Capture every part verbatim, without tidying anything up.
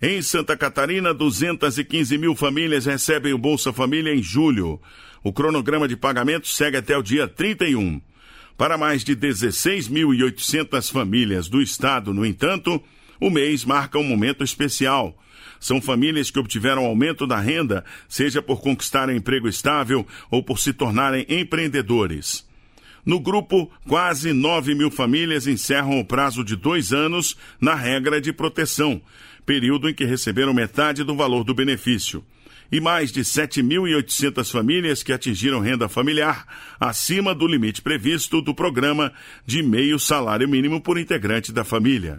Em Santa Catarina, duzentas e quinze mil famílias recebem o Bolsa Família em julho. O cronograma de pagamento segue até o dia trinta e um. Para mais de dezesseis mil e oitocentas famílias do estado, no entanto, o mês marca um momento especial. São famílias que obtiveram aumento da renda, seja por conquistarem emprego estável ou por se tornarem empreendedores. No grupo, quase nove mil famílias encerram o prazo de dois anos na regra de proteção, período em que receberam metade do valor do benefício. E mais de sete mil e oitocentas famílias que atingiram renda familiar acima do limite previsto do programa de meio salário mínimo por integrante da família.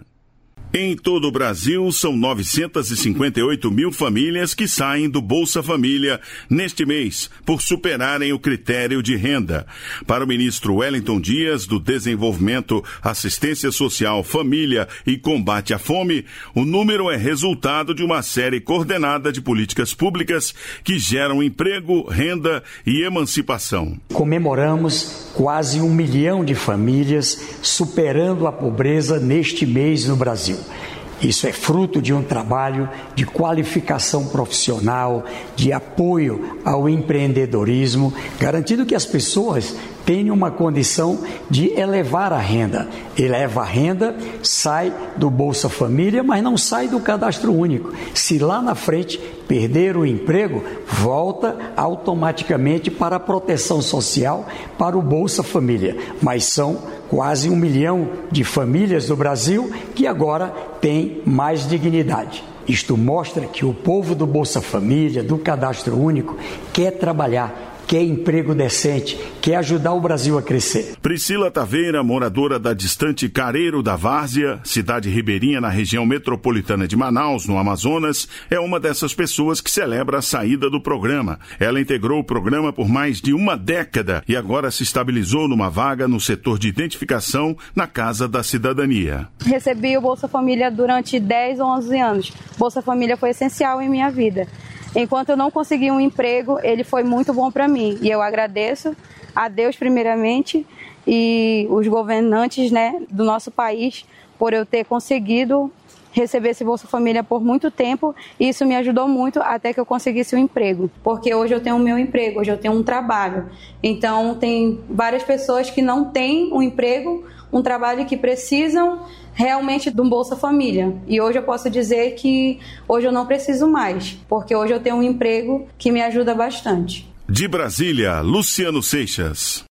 Em todo o Brasil, são novecentas e cinquenta e oito mil famílias que saem do Bolsa Família neste mês, por superarem o critério de renda. Para o ministro Wellington Dias, do Desenvolvimento, Assistência Social, Família e Combate à Fome, o número é resultado de uma série coordenada de políticas públicas que geram emprego, renda e emancipação. Comemoramos quase um milhão de famílias superando a pobreza neste mês no Brasil. Isso é fruto de um trabalho de qualificação profissional, de apoio ao empreendedorismo, garantindo que as pessoas tenham uma condição de elevar a renda. Eleva a renda, sai do Bolsa Família, mas não sai do Cadastro Único. Se lá na frente perder o emprego, volta automaticamente para a proteção social, para o Bolsa Família. Mas são quase um milhão de famílias do Brasil que agora têm mais dignidade. Isto mostra que o povo do Bolsa Família, do Cadastro Único, quer trabalhar, quer emprego decente, quer ajudar o Brasil a crescer. Priscila Taveira, moradora da distante Careiro da Várzea, cidade ribeirinha na região metropolitana de Manaus, no Amazonas, é uma dessas pessoas que celebra a saída do programa. Ela integrou o programa por mais de uma década e agora se estabilizou numa vaga no setor de identificação na Casa da Cidadania. Recebi o Bolsa Família durante dez ou onze anos. Bolsa Família foi essencial em minha vida. Enquanto eu não consegui um emprego, ele foi muito bom para mim. E eu agradeço a Deus primeiramente e os governantes, né, do nosso país por eu ter conseguido receber esse Bolsa Família por muito tempo. E isso me ajudou muito até que eu conseguisse um emprego. Porque hoje eu tenho o meu emprego, hoje eu tenho um trabalho. Então tem várias pessoas que não têm um emprego, um trabalho que precisam realmente de um Bolsa Família. E hoje eu posso dizer que hoje eu não preciso mais, porque hoje eu tenho um emprego que me ajuda bastante. De Brasília, Luciano Seixas.